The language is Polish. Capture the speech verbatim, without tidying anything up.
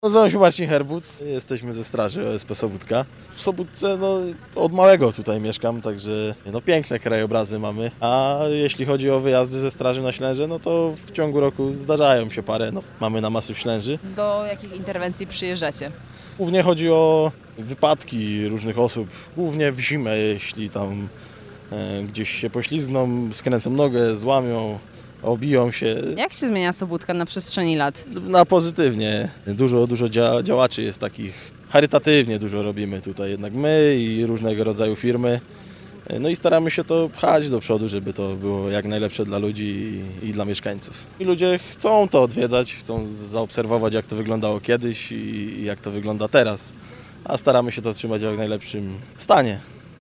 Nazywam się Marcin Herbut, jesteśmy ze straży O S P Sobótka. W Sobótce no, od małego tutaj mieszkam, także no, piękne krajobrazy mamy. A jeśli chodzi o wyjazdy ze straży na Ślęże, no to w ciągu roku zdarzają się parę. No, mamy na masyw Ślęży. Do jakich interwencji przyjeżdżacie? Głównie chodzi o wypadki różnych osób, głównie w zimę, jeśli tam e, gdzieś się poślizgną, skręcą nogę, złamią, obiją się. Jak się zmienia Sobótka na przestrzeni lat? Na pozytywnie. Dużo, dużo dzia działaczy jest takich, charytatywnie dużo robimy tutaj jednak my i różnego rodzaju firmy. No i staramy się to pchać do przodu, żeby to było jak najlepsze dla ludzi i, i dla mieszkańców. I ludzie chcą to odwiedzać, chcą zaobserwować, jak to wyglądało kiedyś i, i jak to wygląda teraz. A staramy się to trzymać w jak najlepszym stanie.